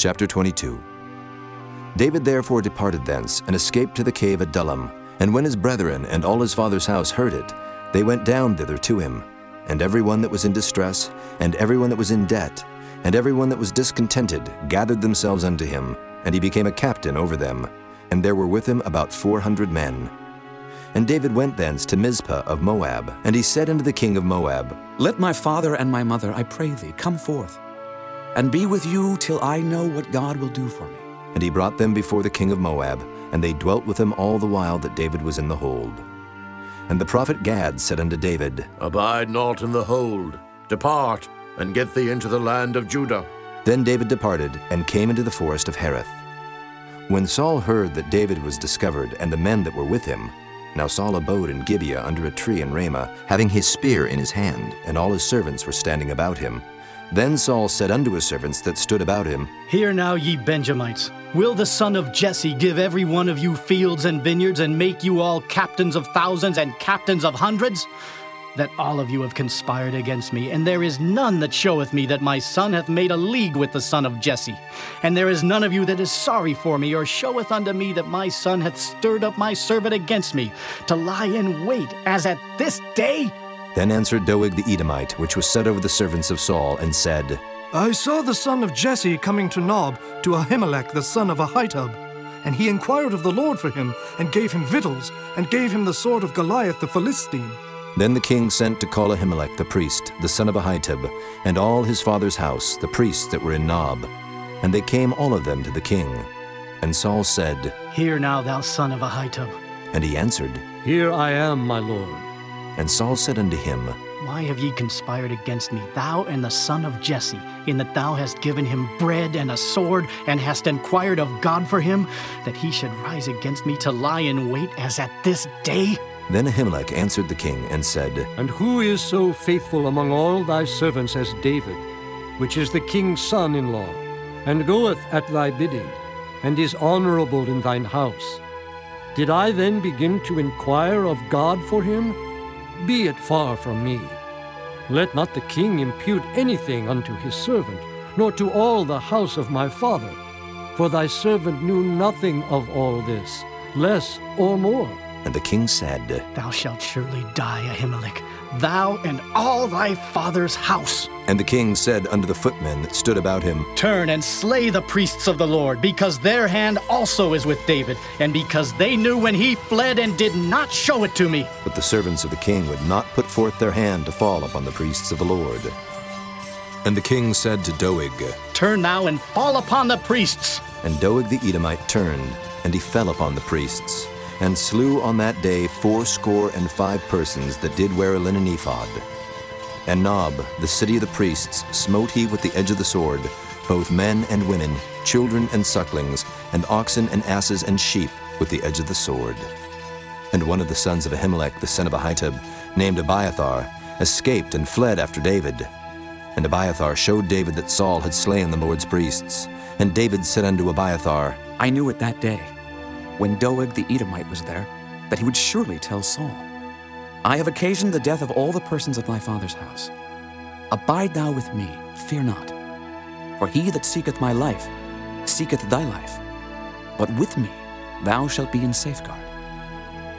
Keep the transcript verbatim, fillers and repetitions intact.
Chapter twenty-two. David therefore departed thence, and escaped to the cave Adullam. And when his brethren and all his father's house heard it, they went down thither to him. And every one that was in distress, and every one that was in debt, and every one that was discontented, gathered themselves unto him, and he became a captain over them. And there were with him about four hundred men. And David went thence to Mizpah of Moab, and he said unto the king of Moab, Let my father and my mother, I pray thee, come forth, and be with you till I know what God will do for me. And he brought them before the king of Moab, and they dwelt with him all the while that David was in the hold. And the prophet Gad said unto David, Abide not in the hold. Depart, and get thee into the land of Judah. Then David departed, and came into the forest of Hereth. When Saul heard that David was discovered, and the men that were with him, now Saul abode in Gibeah under a tree in Ramah, having his spear in his hand, and all his servants were standing about him. Then Saul said unto his servants that stood about him, Hear now, ye Benjamites, will the son of Jesse give every one of you fields and vineyards, and make you all captains of thousands and captains of hundreds? That all of you have conspired against me, and there is none that showeth me that my son hath made a league with the son of Jesse. And there is none of you that is sorry for me, or showeth unto me that my son hath stirred up my servant against me, to lie in wait, as at this day? Then answered Doeg the Edomite, which was set over the servants of Saul, and said, I saw the son of Jesse coming to Nob, to Ahimelech the son of Ahitub. And he inquired of the Lord for him, and gave him victuals, and gave him the sword of Goliath the Philistine. Then the king sent to call Ahimelech the priest, the son of Ahitub, and all his father's house, the priests that were in Nob. And they came all of them to the king. And Saul said, Hear now, thou son of Ahitub. And he answered, Here I am, my lord. And Saul said unto him, Why have ye conspired against me, thou and the son of Jesse, in that thou hast given him bread and a sword, and hast inquired of God for him, that he should rise against me to lie in wait as at this day? Then Ahimelech answered the king, and said, And who is so faithful among all thy servants as David, which is the king's son-in-law, and goeth at thy bidding, and is honorable in thine house? Did I then begin to inquire of God for him? Be it far from me. Let not the king impute anything unto his servant, nor to all the house of my father. For thy servant knew nothing of all this, less or more. And the king said, Thou shalt surely die, Ahimelech, thou and all thy father's house. And the king said unto the footmen that stood about him, Turn and slay the priests of the Lord, because their hand also is with David, and because they knew when he fled and did not show it to me. But the servants of the king would not put forth their hand to fall upon the priests of the Lord. And the king said to Doeg, Turn now and fall upon the priests. And Doeg the Edomite turned, and he fell upon the priests, and slew on that day fourscore and five persons that did wear a linen ephod. And Nob, the city of the priests, smote he with the edge of the sword, both men and women, children and sucklings, and oxen and asses and sheep with the edge of the sword. And one of the sons of Ahimelech, the son of Ahitub, named Abiathar, escaped and fled after David. And Abiathar showed David that Saul had slain the Lord's priests. And David said unto Abiathar, I knew it that day, when Doeg the Edomite was there, that he would surely tell Saul, I have occasioned the death of all the persons of thy father's house. Abide thou with me, fear not. For he that seeketh my life, seeketh thy life. But with me thou shalt be in safeguard.